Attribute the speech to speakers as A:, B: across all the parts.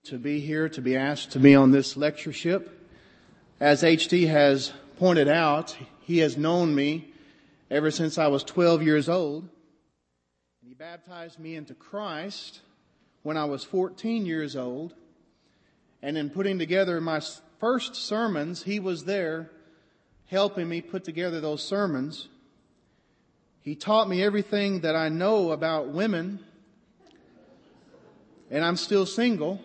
A: To be here, to be asked to be on this lectureship. As HT has pointed out, he has known me ever since I was 12 years old. And he baptized me into Christ when I was 14 years old. And in putting together my first sermons, he was there helping me put together those sermons. He taught me everything that I know about women. And I'm still single.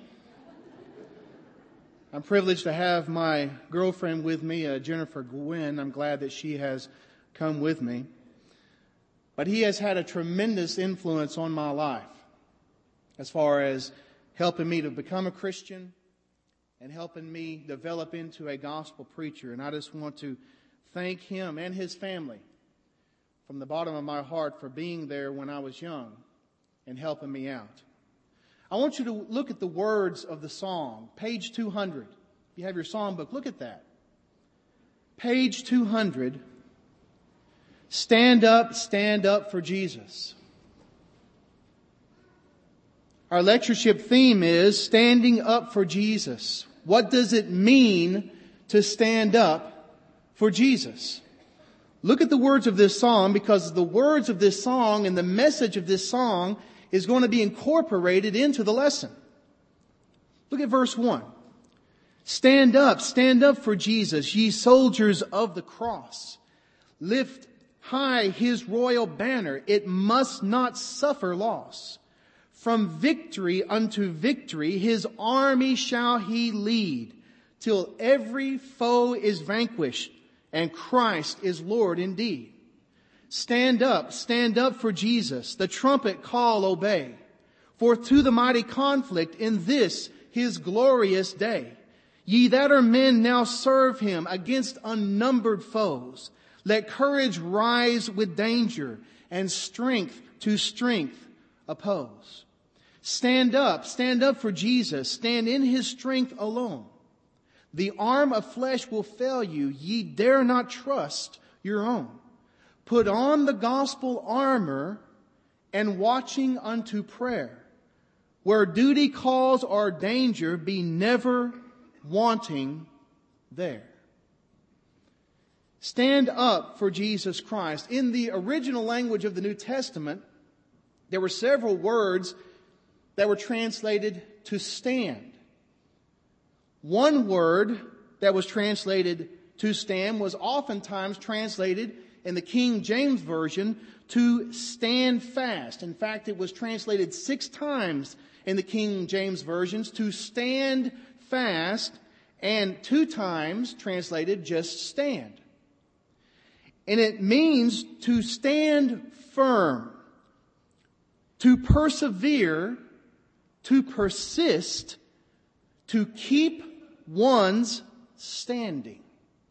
A: I'm privileged to have my girlfriend with me, Jennifer Gwynn. I'm glad that she has come with me. But he has had a tremendous influence on my life as far as helping me to become a Christian and helping me develop into a gospel preacher. And I just want to thank him and his family from the bottom of my heart for being there when I was young and helping me out. I want you to look at the words of the song, page 200. If you have your song book, look at that. Page 200. Stand up for Jesus. Our lectureship theme is standing up for Jesus. What does it mean to stand up for Jesus? Look at the words of this song, because the words of this song and the message of this song is going to be incorporated into the lesson. Look at verse 1. Stand up for Jesus, ye soldiers of the cross. Lift high his royal banner, it must not suffer loss. From victory unto victory, his army shall he lead, till every foe is vanquished, and Christ is Lord indeed. Stand up for Jesus, the trumpet call obey. For to the mighty conflict in this his glorious day. Ye that are men now serve him against unnumbered foes. Let courage rise with danger, and strength to strength oppose. Stand up for Jesus, stand in his strength alone. The arm of flesh will fail you, ye dare not trust your own. Put on the gospel armor and watching unto prayer. Where duty calls or danger, be never wanting there. Stand up for Jesus Christ. In the original language of the New Testament, there were several words that were translated to stand. One word that was translated to stand was oftentimes translated in the King James Version to stand fast. In fact, it was translated 6 times in the King James Versions to stand fast, and 2 times translated just stand. And it means to stand firm, to persevere, to persist, to keep one's standing.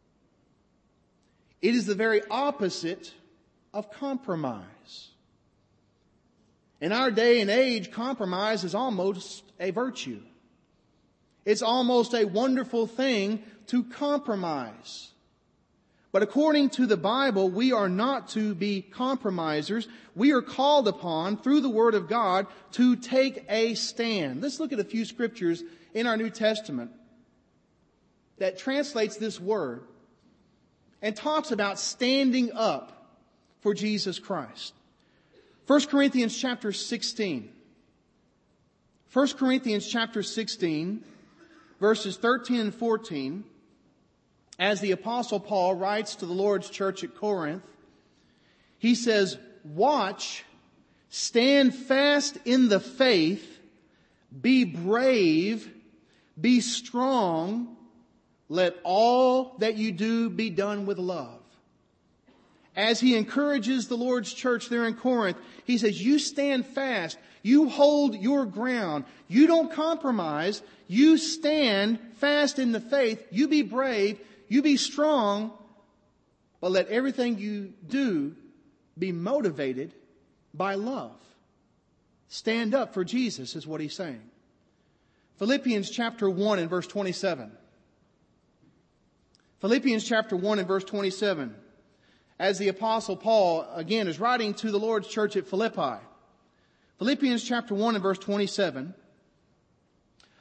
A: It is the very opposite of compromise. In our day and age, compromise is almost a virtue. It's almost a wonderful thing to compromise. But according to the Bible, we are not to be compromisers. We are called upon, through the Word of God, to take a stand. Let's look at a few scriptures in our New Testament that translates this word and talks about standing up for Jesus Christ. 1 Corinthians chapter 16. 1 Corinthians chapter 16, verses 13 and 14, as the Apostle Paul writes to the Lord's church at Corinth, he says, "Watch, stand fast in the faith, be brave, be strong, let all that you do be done with love." As he encourages the Lord's church there in Corinth, he says, you stand fast. You hold your ground. You don't compromise. You stand fast in the faith. You be brave. You be strong. But let everything you do be motivated by love. Stand up for Jesus is what he's saying. Philippians chapter 1 and verse 27. Philippians chapter 1 and verse 27. As the Apostle Paul, again, is writing to the Lord's church at Philippi. Philippians chapter 1 and verse 27.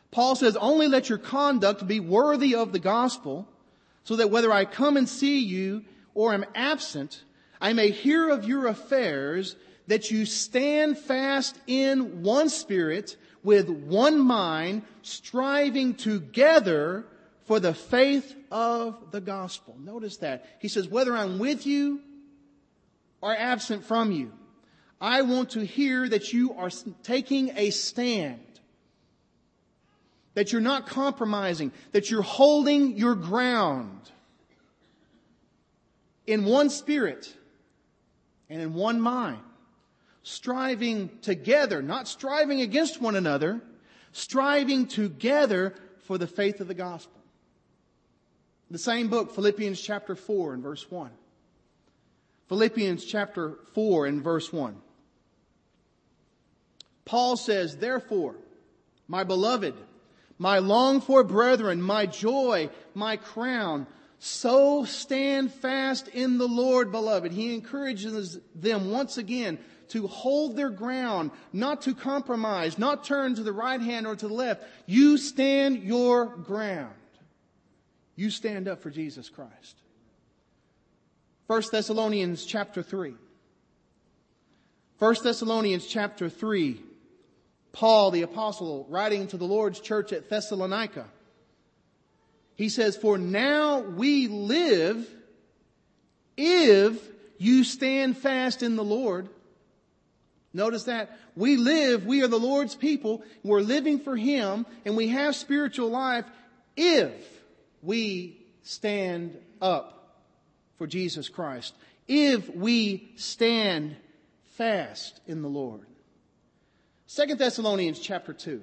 A: Paul says, only let your conduct be worthy of the gospel, so that whether I come and see you or am absent, I may hear of your affairs, that you stand fast in one spirit, with one mind, striving together for the faith of the gospel. Notice that. He says, whether I'm with you or absent from you, I want to hear that you are taking a stand, that you're not compromising, that you're holding your ground in one spirit and in one mind, striving together, not striving against one another, striving together for the faith of the gospel. The same book, Philippians chapter 4 and verse 1. Philippians chapter 4 and verse 1. Paul says, therefore, my beloved, my longed for brethren, my joy, my crown, so stand fast in the Lord, beloved. He encourages them once again to hold their ground, not to compromise, not turn to the right hand or to the left. You stand your ground. You stand up for Jesus Christ. 1 Thessalonians chapter 3. 1 Thessalonians chapter 3. Paul the apostle writing to the Lord's church at Thessalonica. He says, for now we live if you stand fast in the Lord. Notice that. We live, we are the Lord's people. We're living for Him and we have spiritual life if we stand up for Jesus Christ. If we stand fast in the Lord. 2 Thessalonians chapter 2.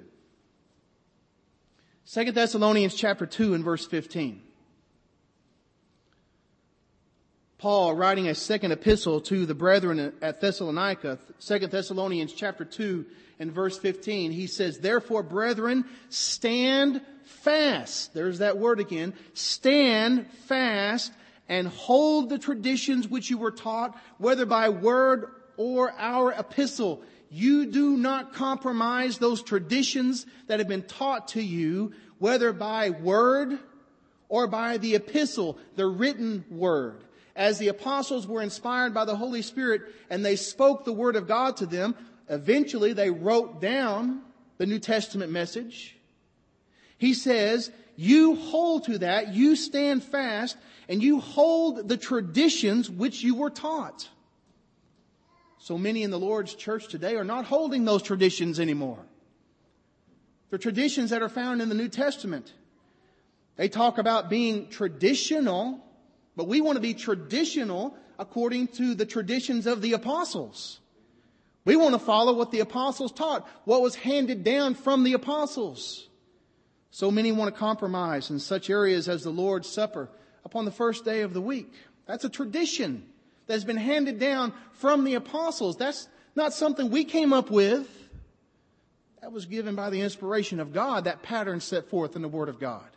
A: 2 Thessalonians chapter 2 and verse 15. Paul writing a second epistle to the brethren at Thessalonica, 2 Thessalonians chapter 2 and verse 15. He says, therefore, brethren, stand fast. There's that word again. Stand fast and hold the traditions which you were taught, whether by word or our epistle. You do not compromise those traditions that have been taught to you, whether by word or by the epistle, the written word. As the apostles were inspired by the Holy Spirit and they spoke the word of God to them, eventually they wrote down the New Testament message. He says, you hold to that, you stand fast, and you hold the traditions which you were taught. So many in the Lord's church today are not holding those traditions anymore. They're traditions that are found in the New Testament. They talk about being traditional, but we want to be traditional according to the traditions of the apostles. We want to follow what the apostles taught, what was handed down from the apostles. So many want to compromise in such areas as the Lord's Supper upon the first day of the week. That's a tradition that's been handed down from the apostles. That's not something we came up with. That was given by the inspiration of God, that pattern set forth in the Word of God.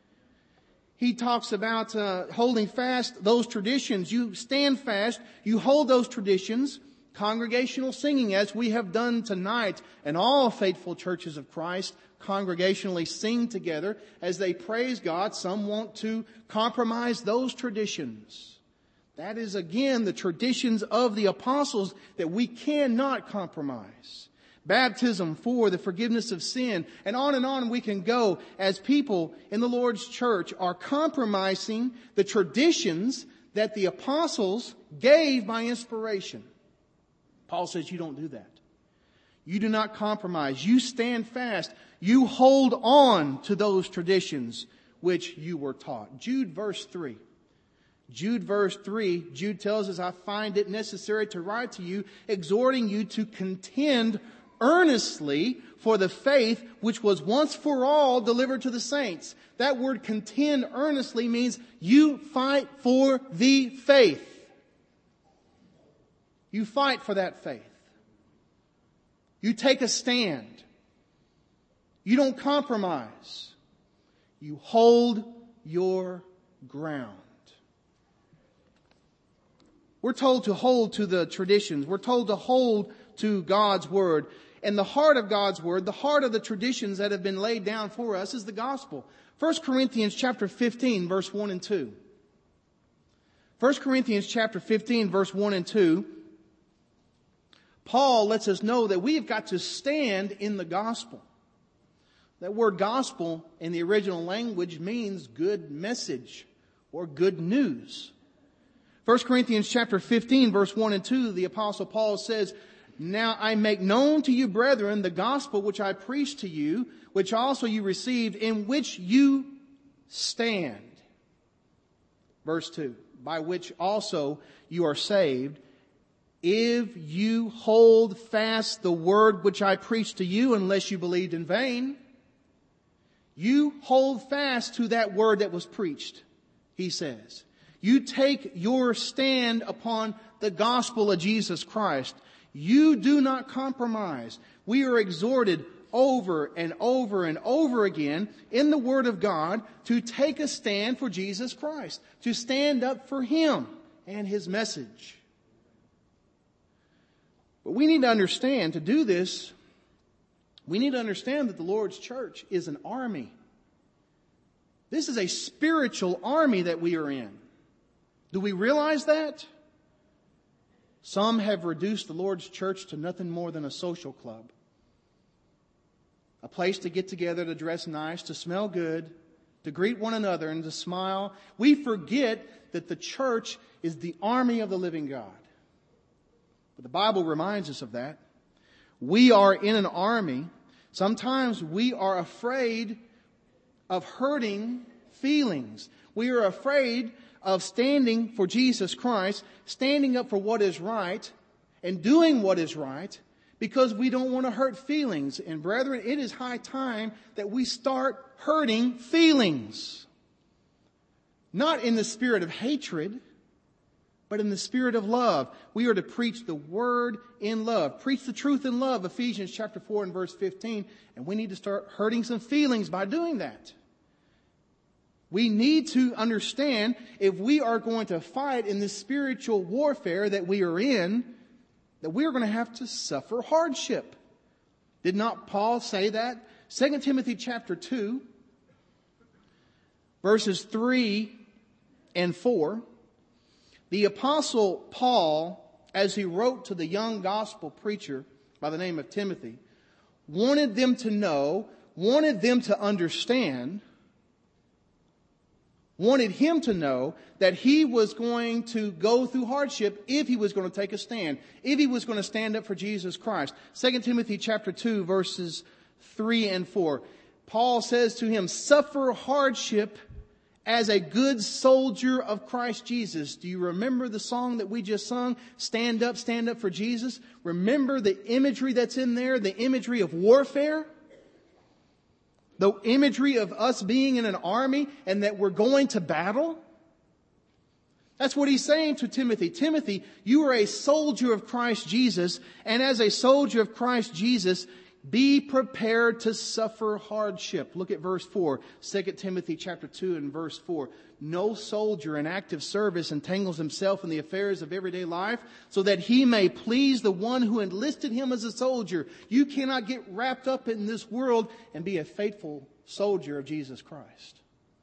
A: He talks about holding fast those traditions. You stand fast, you hold those traditions. Congregational singing, as we have done tonight, and all faithful churches of Christ congregationally sing together as they praise God. Some want to compromise those traditions. That is again the traditions of the apostles that we cannot compromise. Baptism for the forgiveness of sin, and on we can go as people in the Lord's church are compromising the traditions that the apostles gave by inspiration. Paul says you don't do that. You do not compromise. You stand fast. You hold on to those traditions which you were taught. Jude verse 3. Jude verse 3, Jude tells us, I find it necessary to write to you, exhorting you to contend earnestly for the faith which was once for all delivered to the saints. That word contend earnestly means you fight for the faith. You fight for that faith. You take a stand. You don't compromise. You hold your ground. We're told to hold to the traditions. We're told to hold to God's Word. and the heart of God's Word, the heart of the traditions that have been laid down for us is the gospel. 1 Corinthians chapter 15, verse 1 and 2. 1 Corinthians chapter 15, verse 1 and 2. Paul lets us know that we have got to stand in the gospel. That word gospel in the original language means good message or good news. 1 Corinthians chapter 15, verse 1 and 2, the Apostle Paul says, "Now I make known to you, brethren, the gospel which I preached to you, which also you received, in which you stand." Verse 2, "By which also you are saved, if you hold fast the word which I preached to you, unless you believed in vain." You hold fast to that word that was preached, he says. You take your stand upon the gospel of Jesus Christ. You do not compromise. We are exhorted over and over and over again in the Word of God to take a stand for Jesus Christ, to stand up for Him and His message. But we need to understand, to do this, we need to understand that the Lord's church is an army. This is a spiritual army that we are in. Do we realize that? Some have reduced the Lord's church to nothing more than a social club. A place to get together, to dress nice, to smell good, to greet one another and to smile. We forget that the church is the army of the living God. But the Bible reminds us of that. We are in an army. Sometimes we are afraid of hurting feelings. We are afraid of standing for Jesus Christ, standing up for what is right, and doing what is right, because we don't want to hurt feelings. And brethren, it is high time that we start hurting feelings. Not in the spirit of hatred, but in the spirit of love. We are to preach the word in love. Preach the truth in love, Ephesians chapter 4 and verse 15. And we need to start hurting some feelings by doing that. We need to understand, if we are going to fight in this spiritual warfare that we are in, that we are going to have to suffer hardship. Did not Paul say that? 2 Timothy chapter 2, verses 3 and 4. The Apostle Paul, as he wrote to the young gospel preacher by the name of Timothy, wanted them to know, wanted them to understand, wanted him to know that he was going to go through hardship if he was going to take a stand, if he was going to stand up for Jesus Christ. 2 Timothy chapter 2, verses 3 and 4. Paul says to him, "Suffer hardship as a good soldier of Christ Jesus." Do you remember the song that we just sung? Stand up for Jesus. Remember the imagery that's in there, the imagery of warfare? The imagery of us being in an army and that we're going to battle? That's what he's saying to Timothy. Timothy, you are a soldier of Christ Jesus, and as a soldier of Christ Jesus, be prepared to suffer hardship. Look at verse 4. 2 Timothy chapter 2 and verse 4. No soldier in active service entangles himself in the affairs of everyday life so that he may please the one who enlisted him as a soldier. You cannot get wrapped up in this world and be a faithful soldier of Jesus Christ.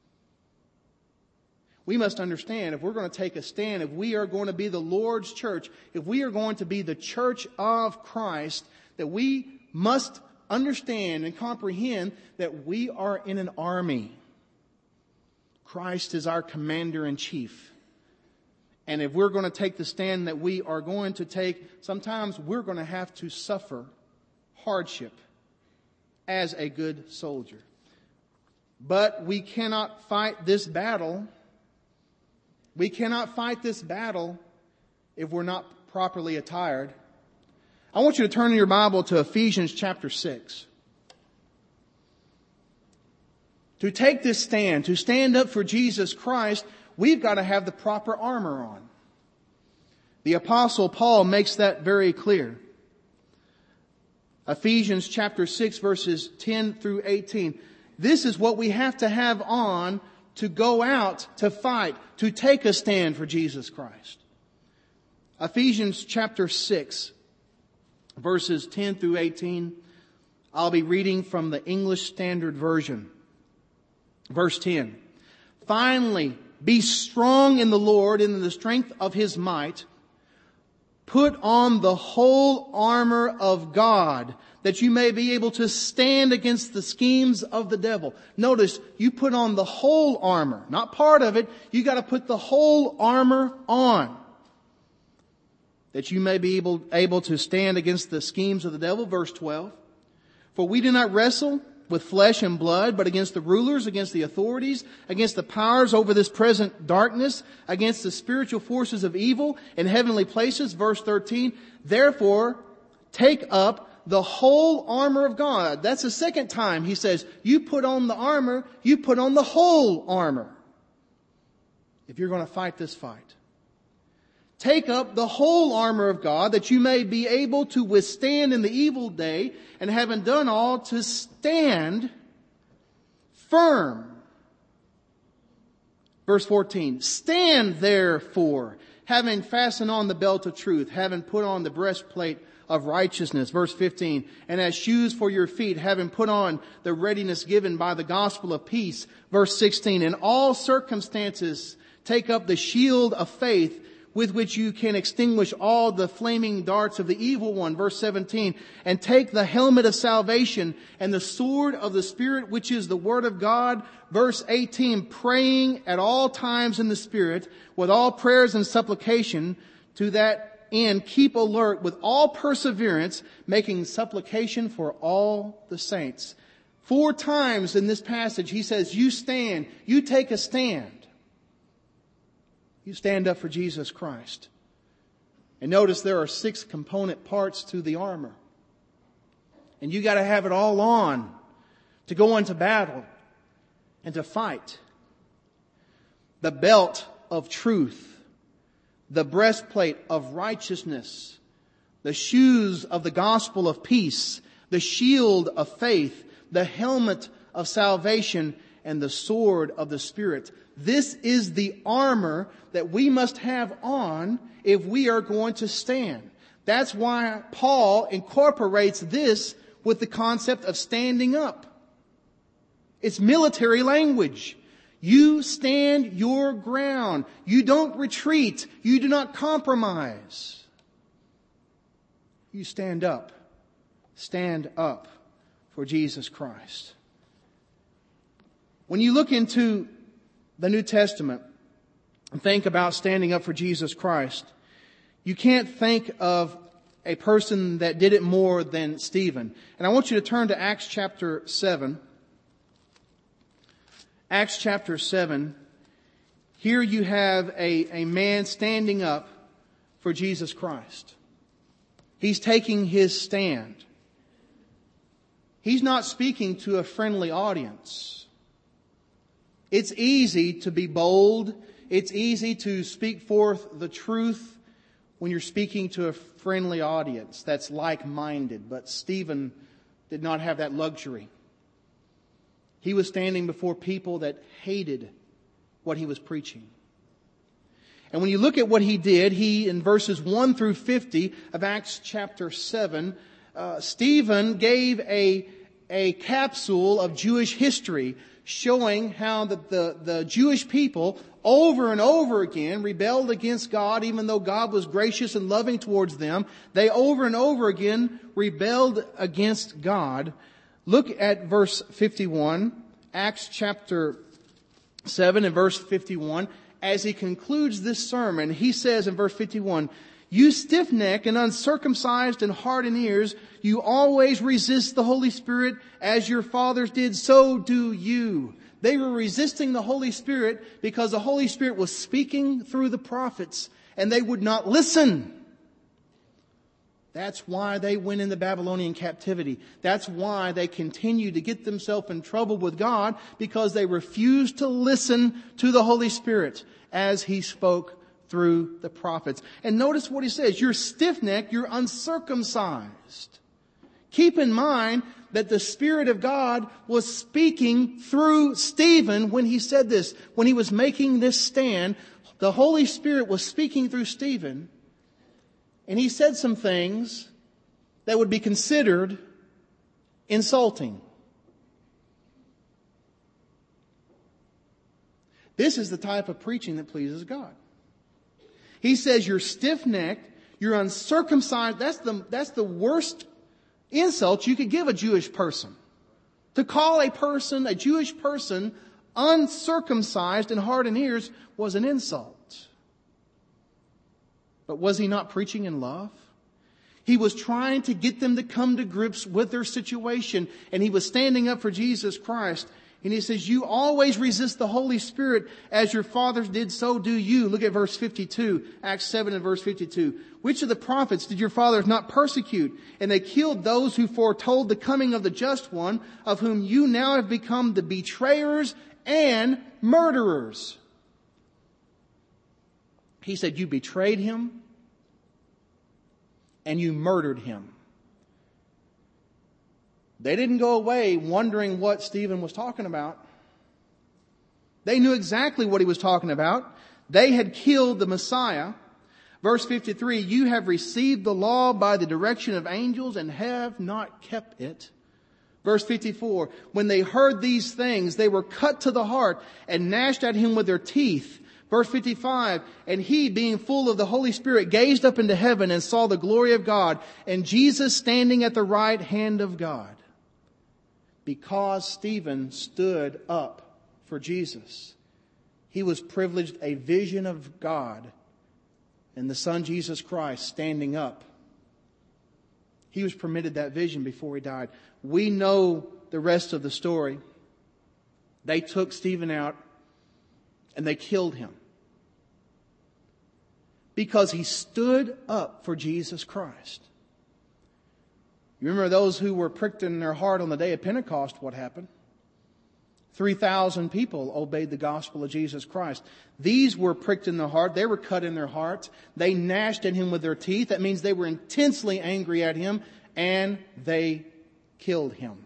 A: We must understand, if we're going to take a stand, if we are going to be the Lord's church, if we are going to be the church of Christ, that we must understand and comprehend that we are in an army. Christ is our commander in chief. And if we're going to take the stand that we are going to take, sometimes we're going to have to suffer hardship as a good soldier. But we cannot fight this battle. We cannot fight this battle if we're not properly attired. I want you to turn in your Bible to Ephesians chapter 6. To take this stand, to stand up for Jesus Christ, we've got to have the proper armor on. The Apostle Paul makes that very clear. Ephesians chapter 6 verses 10 through 18. This is what we have to have on to go out to fight, to take a stand for Jesus Christ. Ephesians chapter 6 verses 10 through 18. I'll be reading from the English Standard Version. Verse 10. Finally, be strong in the Lord and in the strength of His might. Put on the whole armor of God, that you may be able to stand against the schemes of the devil. Notice, you put on the whole armor, not part of it. You got to put the whole armor on, that you may be able to stand against the schemes of the devil. Verse 12. For we do not wrestle with flesh and blood, but against the rulers, against the authorities, against the powers over this present darkness, against the spiritual forces of evil in heavenly places. Verse 13. Therefore, take up the whole armor of God. That's the second time he says, you put on the armor, you put on the whole armor, if you're going to fight this fight. Take up the whole armor of God, that you may be able to withstand in the evil day, and having done all, to stand firm. Verse 14. Stand therefore, having fastened on the belt of truth, having put on the breastplate of righteousness. Verse 15. And as shoes for your feet, having put on the readiness given by the gospel of peace. Verse 16. In all circumstances, take up the shield of faith, with which you can extinguish all the flaming darts of the evil one. Verse 17. And take the helmet of salvation and the sword of the Spirit, which is the word of God. Verse 18. Praying at all times in the Spirit, with all prayers and supplication. To that end, keep alert with all perseverance, making supplication for all the saints. 4 times in this passage, he says, you stand, you take a stand. You stand up for Jesus Christ. And notice there are 6 component parts to the armor. And you got to have it all on to go into battle and to fight. The belt of truth, the breastplate of righteousness, the shoes of the gospel of peace, the shield of faith, the helmet of salvation, and the sword of the Spirit. This is the armor that we must have on if we are going to stand. That's why Paul incorporates this with the concept of standing up. It's military language. You stand your ground. You don't retreat. You do not compromise. You stand up. Stand up for Jesus Christ. When you look into the New Testament and think about standing up for Jesus Christ, you can't think of a person that did it more than Stephen. And I want you to turn to Acts chapter 7. Acts chapter 7. Here you have a man standing up for Jesus Christ. He's taking his stand. He's not speaking to a friendly audience. It's easy to be bold. It's easy to speak forth the truth when you're speaking to a friendly audience that's like-minded. But Stephen did not have that luxury. He was standing before people that hated what he was preaching. And when you look at what he did, he, in verses 1 through 50 of Acts chapter 7, Stephen gave a capsule of Jewish history showing how the Jewish people over and over again rebelled against God, even though God was gracious and loving towards them. They over and over again rebelled against God. Look at verse 51, Acts chapter 7 and verse 51. As he concludes this sermon, he says in verse 51, "You stiff-necked and uncircumcised and hardened ears, you always resist the Holy Spirit as your fathers did, so do you." They were resisting the Holy Spirit because the Holy Spirit was speaking through the prophets and they would not listen. That's why they went into Babylonian captivity. That's why they continued to get themselves in trouble with God, because they refused to listen to the Holy Spirit as He spoke through the prophets. And notice what He says. You're stiff-necked, you're uncircumcised. Keep in mind that the Spirit of God was speaking through Stephen when he said this. When he was making this stand, the Holy Spirit was speaking through Stephen. And he said some things that would be considered insulting. This is the type of preaching that pleases God. He says you're stiff-necked, you're uncircumcised. That's the worst insult you could give a Jewish person. To call a Jewish person, uncircumcised in heart and ears was an insult. But was he not preaching in love? He was trying to get them to come to grips with their situation, and he was standing up for Jesus Christ. And he says, you always resist the Holy Spirit as your fathers did, so do you. Look at verse 52, Acts 7 and verse 52. Which of the prophets did your fathers not persecute? And they killed those who foretold the coming of the just one, of whom you now have become the betrayers and murderers. He said, you betrayed him and you murdered him. They didn't go away wondering what Stephen was talking about. They knew exactly what he was talking about. They had killed the Messiah. Verse 53, you have received the law by the direction of angels and have not kept it. Verse 54, when they heard these things, they were cut to the heart and gnashed at him with their teeth. Verse 55, and he, being full of the Holy Spirit, gazed up into heaven and saw the glory of God and Jesus standing at the right hand of God. Because Stephen stood up for Jesus, he was privileged a vision of God and the Son Jesus Christ standing up. He was permitted that vision before he died. We know the rest of the story. They took Stephen out and they killed him because he stood up for Jesus Christ. You remember those who were pricked in their heart on the day of Pentecost, what happened? 3,000 people obeyed the gospel of Jesus Christ. These were pricked in their heart. They were cut in their hearts. They gnashed at him with their teeth. That means they were intensely angry at him, and they killed him.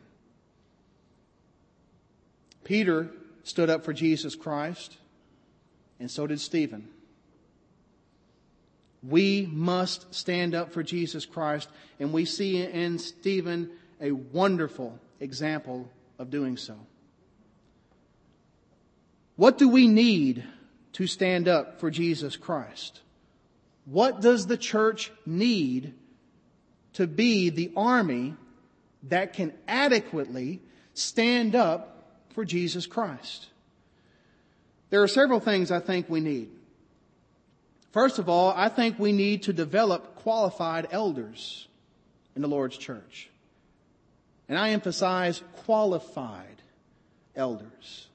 A: Peter stood up for Jesus Christ, and so did Stephen. We must stand up for Jesus Christ, and we see in Stephen a wonderful example of doing so. What do we need to stand up for Jesus Christ? What does the church need to be the army that can adequately stand up for Jesus Christ? There are several things I think we need. First of all, I think we need to develop qualified elders in the Lord's church. And I emphasize qualified elders.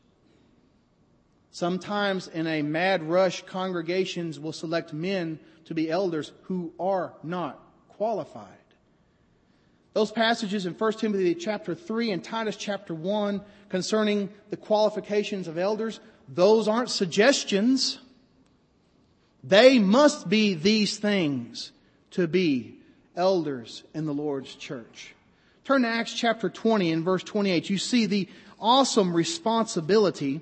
A: Sometimes in a mad rush, congregations will select men to be elders who are not qualified. Those passages in 1 Timothy chapter 3 and Titus chapter 1 concerning the qualifications of elders, those aren't suggestions. They must be these things to be elders in the Lord's church. Turn to Acts chapter 20 and verse 28. You see the awesome responsibility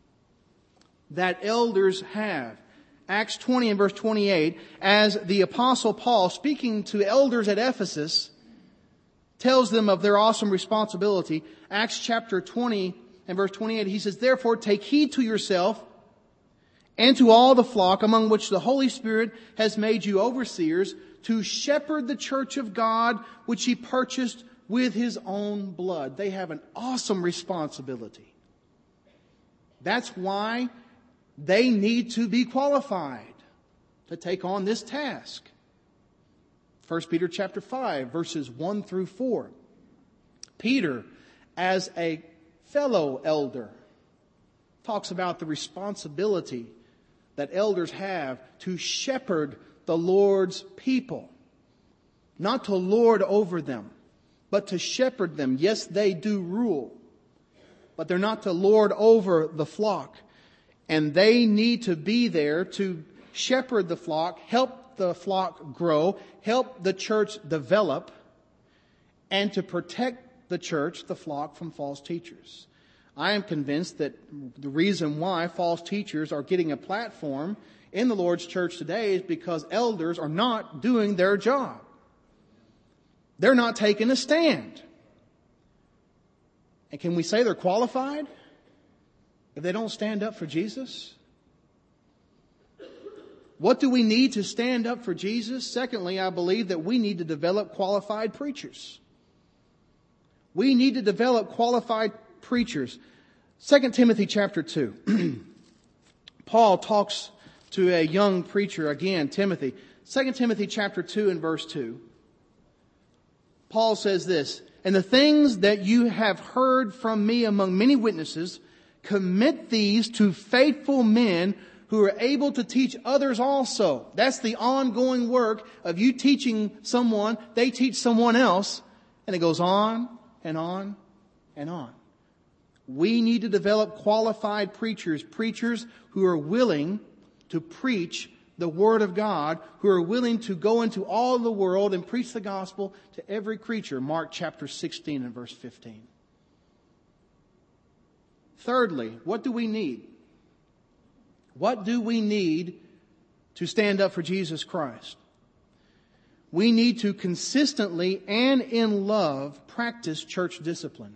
A: that elders have. Acts 20 and verse 28, as the Apostle Paul, speaking to elders at Ephesus, tells them of their awesome responsibility. Acts chapter 20 and verse 28, he says, therefore take heed to yourself and to all the flock among which the Holy Spirit has made you overseers to shepherd the church of God, which he purchased with his own blood. They have an awesome responsibility. That's why they need to be qualified to take on this task. 1 Peter chapter 5, verses 1 through 4. Peter, as a fellow elder, talks about the responsibility that elders have to shepherd the Lord's people. Not to lord over them, but to shepherd them. Yes, they do rule, but they're not to lord over the flock. And they need to be there to shepherd the flock, help the flock grow, help the church develop, and to protect the church, the flock, from false teachers. I am convinced that the reason why false teachers are getting a platform in the Lord's church today is because elders are not doing their job. They're not taking a stand. And can we say they're qualified if they don't stand up for Jesus? What do we need to stand up for Jesus? Secondly, I believe that we need to develop qualified preachers. We need to develop qualified preachers. 2 Timothy chapter 2. Paul talks to a young preacher, again, Timothy. 2 Timothy chapter 2 and verse 2. Paul says this, "And the things that you have heard from me among many witnesses, commit these to faithful men who are able to teach others also." That's the ongoing work of you teaching someone, they teach someone else, and it goes on and on and on. We need to develop qualified preachers who are willing to preach the Word of God, who are willing to go into all the world and preach the gospel to every creature. Mark chapter 16 and verse 15. Thirdly, what do we need? What do we need to stand up for Jesus Christ? We need to consistently and in love practice church discipline.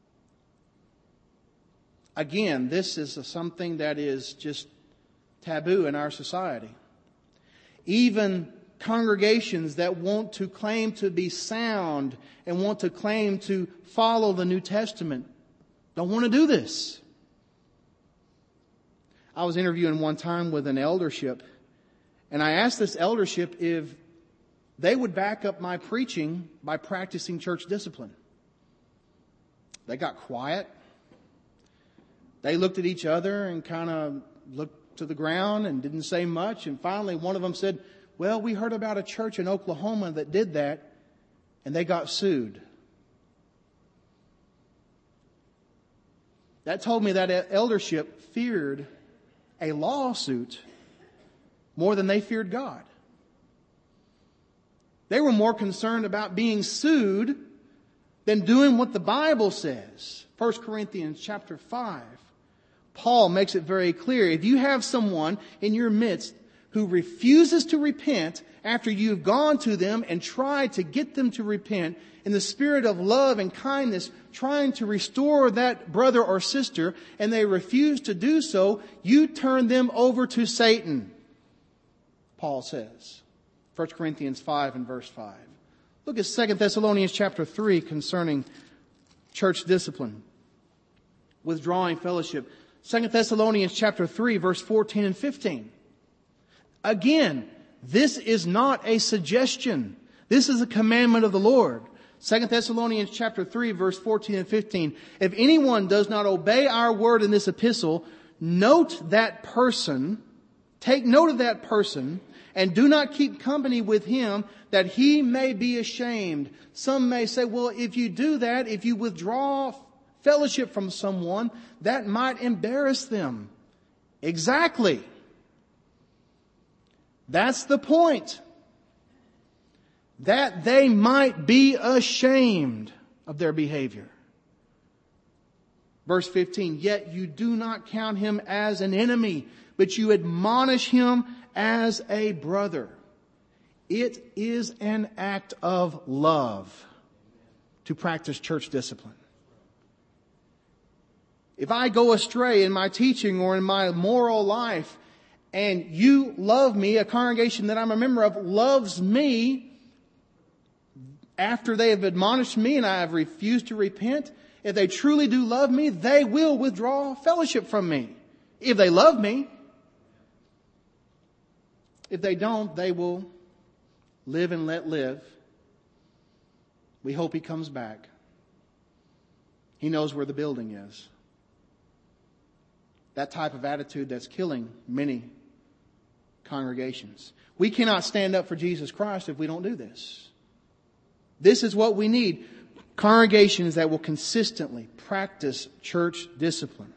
A: Again, this is something that is just taboo in our society. Even congregations that want to claim to be sound and want to claim to follow the New Testament don't want to do this. I was interviewing one time with an eldership, and I asked this eldership if they would back up my preaching by practicing church discipline. They got quiet. They looked at each other and kind of looked to the ground and didn't say much. And finally, one of them said, "Well, we heard about a church in Oklahoma that did that, and they got sued." That told me that eldership feared a lawsuit more than they feared God. They were more concerned about being sued than doing what the Bible says. 1 Corinthians chapter 5. Paul makes it very clear. If you have someone in your midst who refuses to repent after you've gone to them and tried to get them to repent in the spirit of love and kindness, trying to restore that brother or sister, and they refuse to do so, you turn them over to Satan, Paul says. 1 Corinthians 5 and verse 5. Look at 2 Thessalonians chapter 3 concerning church discipline, withdrawing fellowship. 2 Thessalonians chapter 3 verse 14 and 15. Again, this is not a suggestion. This is a commandment of the Lord. 2 Thessalonians chapter 3 verse 14 and 15. If anyone does not obey our word in this epistle, take note of that person, and do not keep company with him, that he may be ashamed. Some may say, well, if you do that, if you withdraw fellowship from someone, that might embarrass them. Exactly. That's the point. That they might be ashamed of their behavior. Verse 15, yet you do not count him as an enemy, but you admonish him as a brother. It is an act of love to practice church discipline. If I go astray in my teaching or in my moral life, and you love me, a congregation that I'm a member of loves me, after they have admonished me and I have refused to repent, if they truly do love me, they will withdraw fellowship from me. If they love me. If they don't, they will live and let live. We hope he comes back. He knows where the building is. That type of attitude that's killing many congregations. We cannot stand up for Jesus Christ if we don't do this. This is what we need. Congregations that will consistently practice church discipline.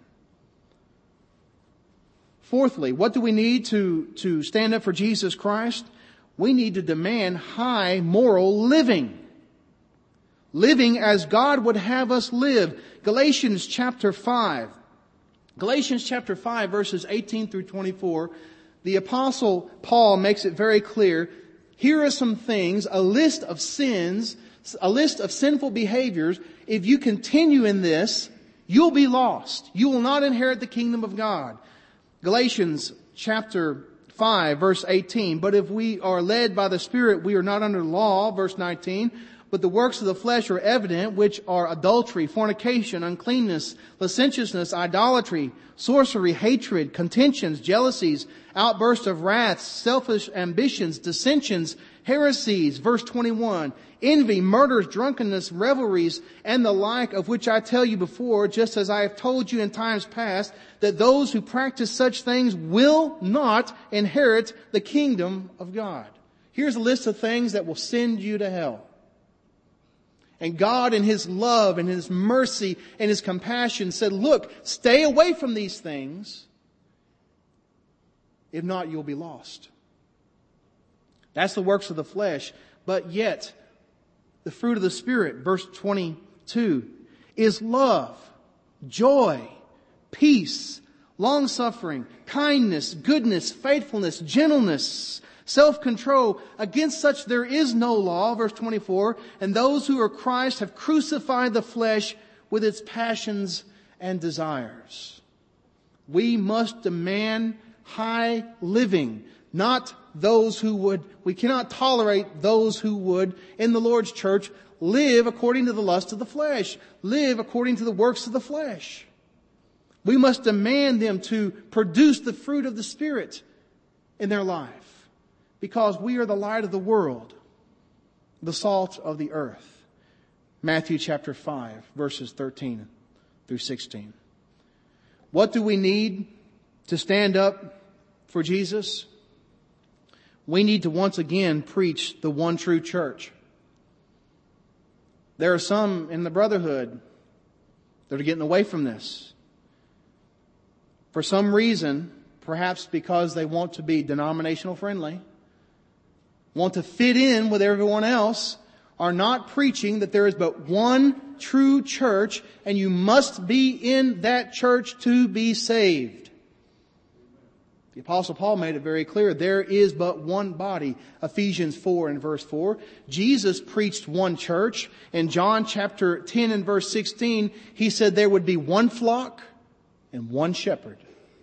A: Fourthly, what do we need to stand up for Jesus Christ? We need to demand high moral living. Living as God would have us live. Galatians chapter 5. Galatians chapter 5 verses 18 through 24. The Apostle Paul makes it very clear. Here are some things, a list of sins a list of sinful behaviors. If you continue in this, you'll be lost. You will not inherit the kingdom of God. Galatians chapter 5, verse 18. But if we are led by the Spirit, we are not under law, verse 19. But the works of the flesh are evident, which are adultery, fornication, uncleanness, licentiousness, idolatry, sorcery, hatred, contentions, jealousies, outbursts of wrath, selfish ambitions, dissensions, heresies, verse 21, envy, murders, drunkenness, revelries, and the like, of which I tell you before, just as I have told you in times past, that those who practice such things will not inherit the kingdom of God. Here's a list of things that will send you to hell. And God in His love and His mercy and His compassion said, look, stay away from these things. If not, you'll be lost. That's the works of the flesh. But yet, the fruit of the Spirit, verse 22, is love, joy, peace, long-suffering, kindness, goodness, faithfulness, gentleness, self-control. Against such there is no law, verse 24. And those who are Christ have crucified the flesh with its passions and desires. We must demand high living, not those who would. We cannot tolerate those who would, in the Lord's church, live according to the lust of the flesh, live according to the works of the flesh. We must demand them to produce the fruit of the Spirit in their life. Because we are the light of the world, the salt of the earth. Matthew chapter 5, verses 13 through 16. What do we need to stand up for Jesus? We need to once again preach the one true church. There are some in the brotherhood that are getting away from this. For some reason, perhaps because they want to be denominational friendly, want to fit in with everyone else, are not preaching that there is but one true church and you must be in that church to be saved. The Apostle Paul made it very clear. There is but one body. Ephesians 4 and verse 4. Jesus preached one church. In John chapter 10 and verse 16, He said there would be one flock and one shepherd.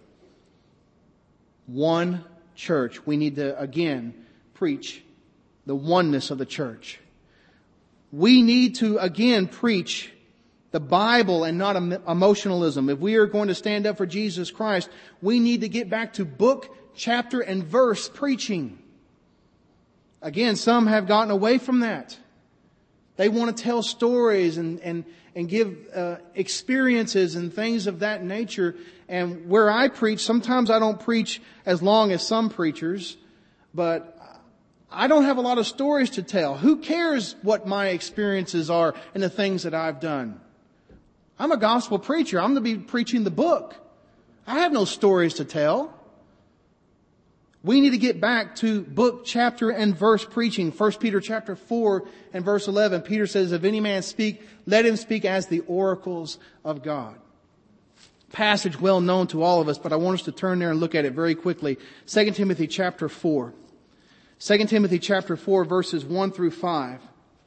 A: One church. We need to again preach the oneness of the church. We need to again preach the Bible and not emotionalism. If we are going to stand up for Jesus Christ, we need to get back to book, chapter, and verse preaching. Again, some have gotten away from that. They want to tell stories and give experiences and things of that nature. And where I preach, sometimes I don't preach as long as some preachers, but I don't have a lot of stories to tell. Who cares what my experiences are and the things that I've done? I'm a gospel preacher. I'm going to be preaching the book. I have no stories to tell. We need to get back to book, chapter, and verse preaching. 1 Peter chapter 4 and verse 11, Peter says, if any man speak, let him speak as the oracles of God. Passage well known to all of us, but I want us to turn there and look at it very quickly. 2 Timothy chapter 4. 2 Timothy chapter 4 verses 1 through 5.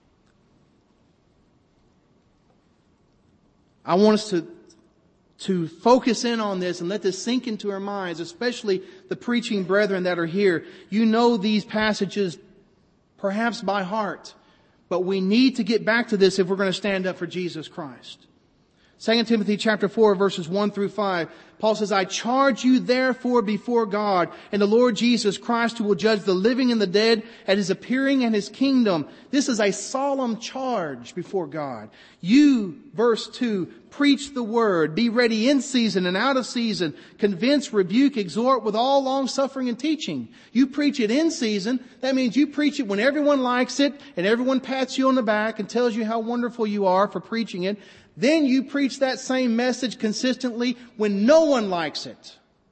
A: I want us to focus in on this and let this sink into our minds, especially the preaching brethren that are here. You know these passages perhaps by heart, but we need to get back to this if we're going to stand up for Jesus Christ. 2 Timothy chapter 4 verses 1 through 5. Paul says, I charge you therefore before God and the Lord Jesus Christ, who will judge the living and the dead at His appearing and His kingdom. This is a solemn charge before God. You, verse 2, preach the word. Be ready in season and out of season. Convince, rebuke, exhort with all long suffering and teaching. You preach it in season. That means you preach it when everyone likes it and everyone pats you on the back and tells you how wonderful you are for preaching it. Then you preach that same message consistently when no one likes it.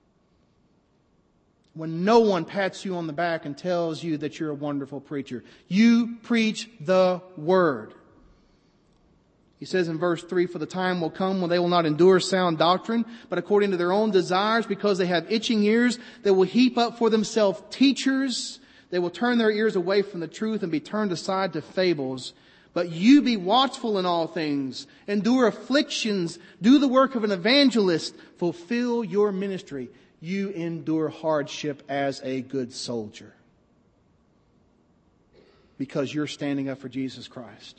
A: When no one pats you on the back and tells you that you're a wonderful preacher. You preach the word. He says in verse 3, for the time will come when they will not endure sound doctrine, but according to their own desires, because they have itching ears, they will heap up for themselves teachers. They will turn their ears away from the truth and be turned aside to fables. But you be watchful in all things, endure afflictions, do the work of an evangelist, fulfill your ministry. You endure hardship as a good soldier. Because you're standing up for Jesus Christ.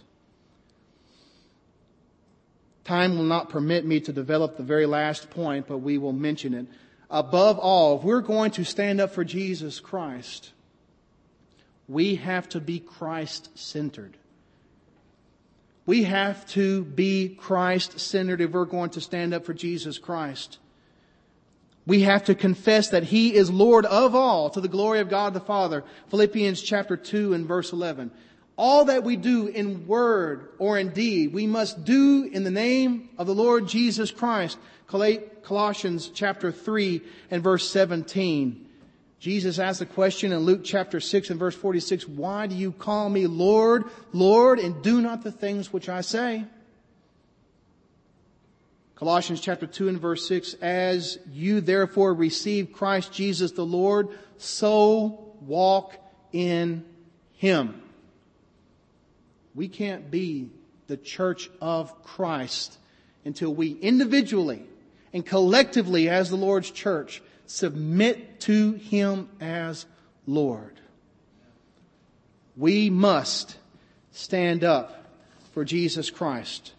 A: Time will not permit me to develop the very last point, but we will mention it. Above all, if we're going to stand up for Jesus Christ, we have to be Christ-centered. We have to be Christ-centered if we're going to stand up for Jesus Christ. We have to confess that He is Lord of all to the glory of God the Father. Philippians chapter 2 and verse 11. All that we do in word or in deed, we must do in the name of the Lord Jesus Christ. Colossians chapter 3 and verse 17. Jesus asked the question in Luke chapter 6 and verse 46, why do you call me Lord, Lord, and do not the things which I say? Colossians chapter 2 and verse 6, as you therefore receive Christ Jesus the Lord, so walk in Him. We can't be the church of Christ until we individually and collectively as the Lord's church submit to Him as Lord. We must stand up for Jesus Christ.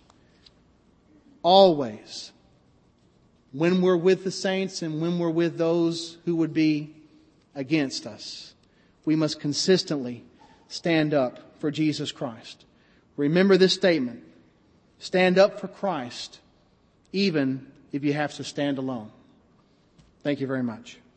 A: Always. When we're with the saints and when we're with those who would be against us. We must consistently stand up for Jesus Christ. Remember this statement. Stand up for Christ, even if you have to stand alone. Thank you very much.